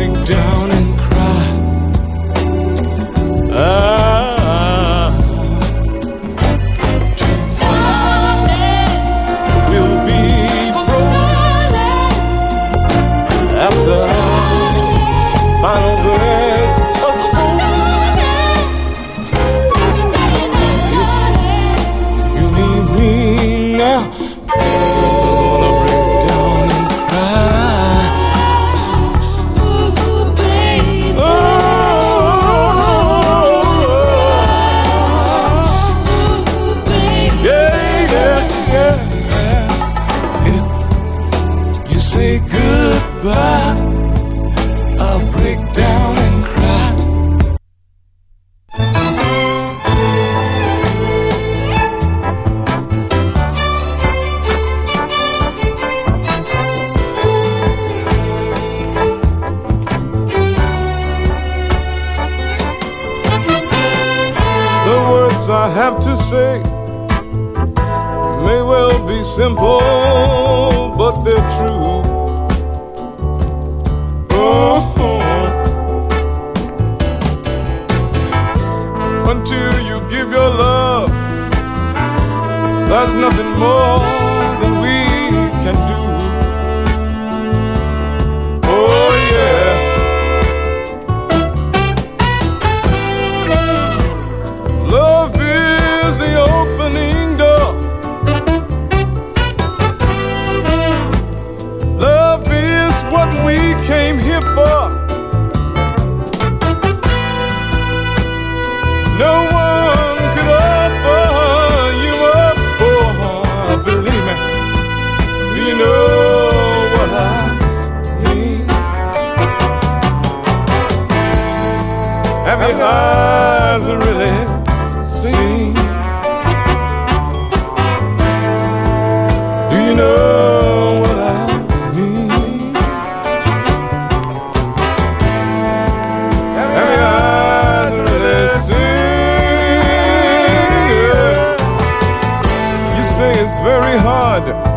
break down and cry. We'll be broke after final words are spoken. You need me now. Gonna break down and cry. Say goodbye, I'll break down and cry. The words I have to say may well be simple, but they're true. Until you give your love, there's nothing more than we can do. Oh yeah. Love is the opening door. Love is what we came here for. No one could offer you up for. Believe me, do you know what I mean? Have your eyes really seen? Do you know what I mean? Have your eyes really seen? You say it's very hard